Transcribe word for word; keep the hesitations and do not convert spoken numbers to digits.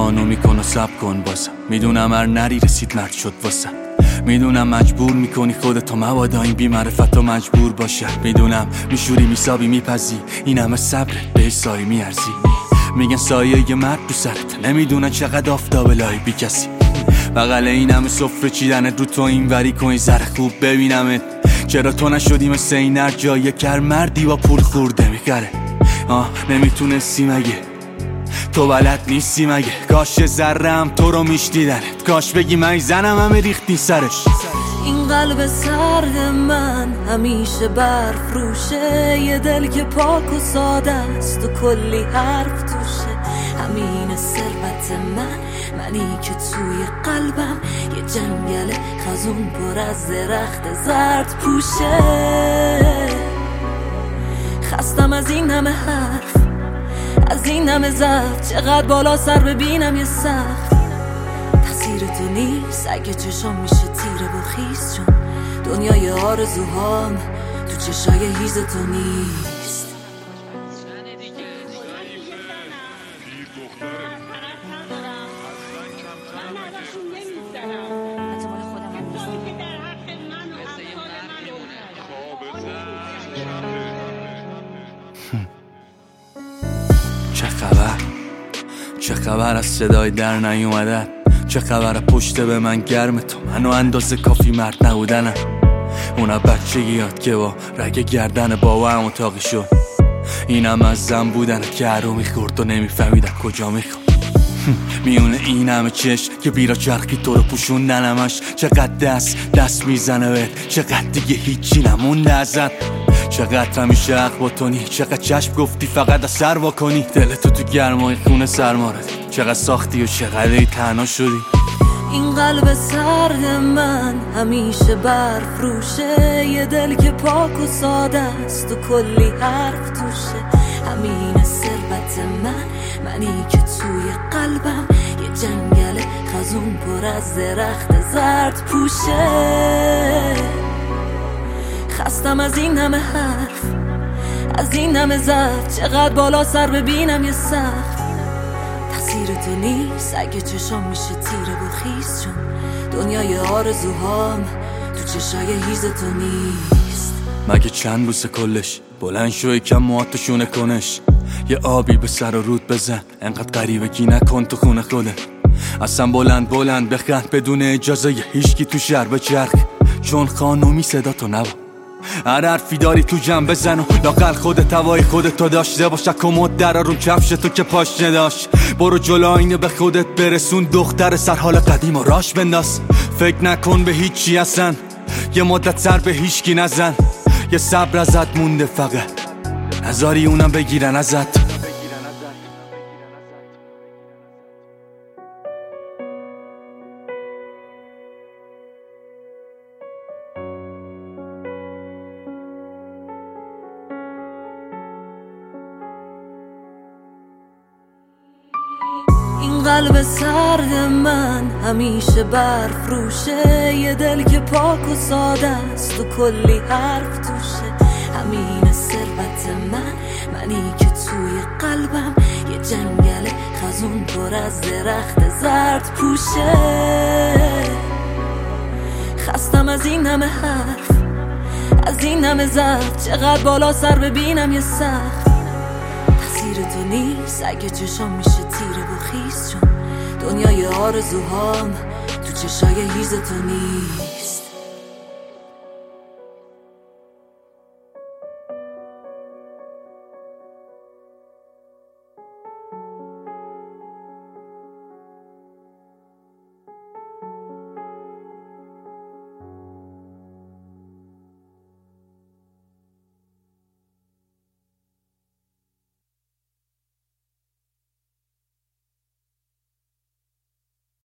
خانو میکن و سب کن بازم. میدونم هر نری رسید مرد شد واسم. میدونم مجبور میکنی خودتو مبادا این بی‌معرفتو مجبور باشه. میدونم میشوری میسابی میپزی این همه صبرت به سایه میارزی. میگن سایه یه مرد تو سرت، نمیدونن چقدر آفتاب لای بی کسی. بغل این همه سفره چیدنت رو تو این وری کن ذره خوب ببینمت. چرا تو نشدی مثل این هر جای کر مردی با پول خورده میخره. آه نمیتونستی مگه؟ تو بلد نیستی مگه؟ کاش ذرم تو رو میشنیدنت، کاش بگی من زنم همه ریختی سرش. این قلب سرد من همیشه برف روشه، یه دل که پاک و ساده است و کلی حرف توشه. همین ثروت من، منی که توی قلبم یه جنگل خزون پر از درخت زرد پوشه. خستم از این همه حرف، از این همه ضعف، چقدر بالا سر ببینم یه سقف. تقصیر تو نیست اگه چشم میشه تیره و خیس، چون دنیای آرزوهام تو چشای هیز تو نیست. چه خبر؟ چه خبر از صدای در نیومدن؟ چه خبر پشت به من گرم تو؟ منو اندازه کافی مرد نبودنم. اونا بچگی یاد که با رگ گردن بابا هم اتاقی شد. اینم از زن بودن که هرو میخورد و نمیفهمیدن کجا میخورد. میونه این همه چش که بیرا چرخی تو رو پوشوندنمش. چقدر دست دست میزنه بهت، چقدر دیگه هیچی نمونده ازت. چقدر همیشه حق با تونی، چقدر چشم گفتی فقط از سر واکنی. دلتو تو گرمای خونه سرما ردی، چقدر ساختی و چقدر تنها شدی. این قلب سرد من همیشه برف روشه، یه دل که پاک و ساده است و کلی حرف توشه. همین ثروت من، منی که توی قلبم یه جنگل خزون پر از درخت زرد پوشه. خستم از این همه حرف، از این همه ضعف، چقدر بالا سر ببینم یه سقف. تقصیر تو نیست اگه چشم میشه تیره و خیس، چون دنیای آرزوهام تو چشای هیز تو نیست. مگه چند بوسه کلش؟ بلند شو یکم موهاتو شونه کنش. یه آبی به سر و رود بزن، انقدر غریبگی نکن تو خونه خودت. اصلا بلند بلند بخند بدون اجازه یه هیچکی تو شهر به چرخ، چون خانومی صدا تو نبا. هر حرفی داری تو جمع بزن و لاقل خودت هوای خودتو داشته باش. کمد در رو کفش تو که پاش نداشت. برو جلو اینه به خودت برسون، دختر سر حال قدیم و راش بنداز. فکر نکن به هیچی اصلا، یه مدت سر به هیچکی نزن. یه صبر ازت مونده فقط، نذاری اونم بگیرن ازت. این قلب سرد من همیشه برف روشه، یه دل که پاک و ساده است و کلی حرف توشه. همین ثروت من، منی که توی قلبم یه جنگل خزون پر از درخت زرد پوشه. خستم از این همه حرف، از این همه ضعف، چقدر بالا سر ببینم یه سقف. تقصیر تو نیست اگه چشم میشه تیره و خیس، چون دنیای آرزوهام تو چشای هیز تو نیست.